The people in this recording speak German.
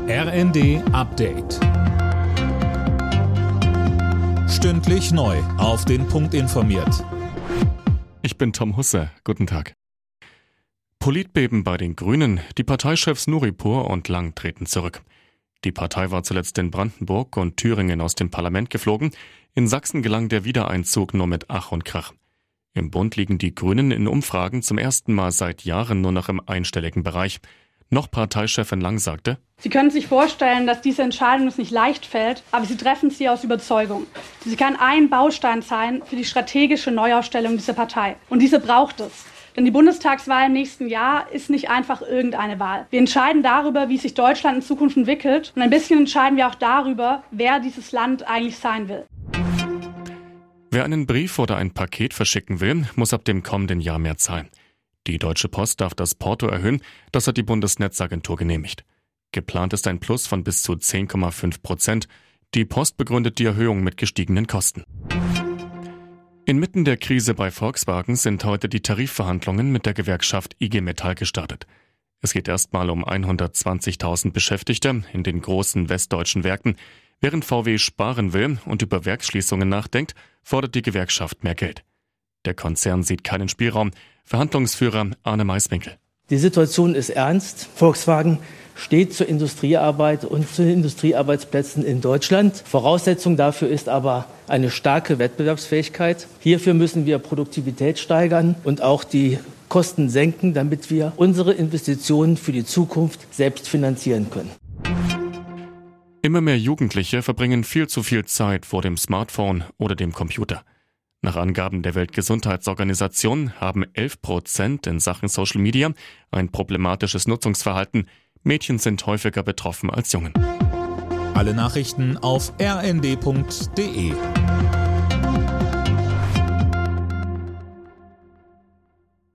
RND Update. Stündlich neu auf den Punkt informiert. Ich bin Tom Husse. Guten Tag. Politbeben bei den Grünen. Die Parteichefs Nuripur und Lang treten zurück. Die Partei war zuletzt in Brandenburg und Thüringen aus dem Parlament geflogen. In Sachsen gelang der Wiedereinzug nur mit Ach und Krach. Im Bund liegen die Grünen in Umfragen zum ersten Mal seit Jahren nur noch im einstelligen Bereich. Noch Parteichefin Lang sagte: Sie können sich vorstellen, dass diese Entscheidung uns nicht leicht fällt, aber Sie treffen sie aus Überzeugung. Sie kann ein Baustein sein für die strategische Neuaufstellung dieser Partei. Und diese braucht es. Denn die Bundestagswahl im nächsten Jahr ist nicht einfach irgendeine Wahl. Wir entscheiden darüber, wie sich Deutschland in Zukunft entwickelt. Und ein bisschen entscheiden wir auch darüber, wer dieses Land eigentlich sein will. Wer einen Brief oder ein Paket verschicken will, muss ab dem kommenden Jahr mehr zahlen. Die Deutsche Post darf das Porto erhöhen, das hat die Bundesnetzagentur genehmigt. Geplant ist ein Plus von bis zu 10,5%. Die Post begründet die Erhöhung mit gestiegenen Kosten. Inmitten der Krise bei Volkswagen sind heute die Tarifverhandlungen mit der Gewerkschaft IG Metall gestartet. Es geht erstmal um 120.000 Beschäftigte in den großen westdeutschen Werken. Während VW sparen will und über Werksschließungen nachdenkt, fordert die Gewerkschaft mehr Geld. Der Konzern sieht keinen Spielraum. Verhandlungsführer Arne Maiswinkel. Die Situation ist ernst. Volkswagen steht zur Industriearbeit und zu den Industriearbeitsplätzen in Deutschland. Voraussetzung dafür ist aber eine starke Wettbewerbsfähigkeit. Hierfür müssen wir Produktivität steigern und auch die Kosten senken, damit wir unsere Investitionen für die Zukunft selbst finanzieren können. Immer mehr Jugendliche verbringen viel zu viel Zeit vor dem Smartphone oder dem Computer. Nach Angaben der Weltgesundheitsorganisation haben 11% in Sachen Social Media ein problematisches Nutzungsverhalten. Mädchen sind häufiger betroffen als Jungen. Alle Nachrichten auf rnd.de.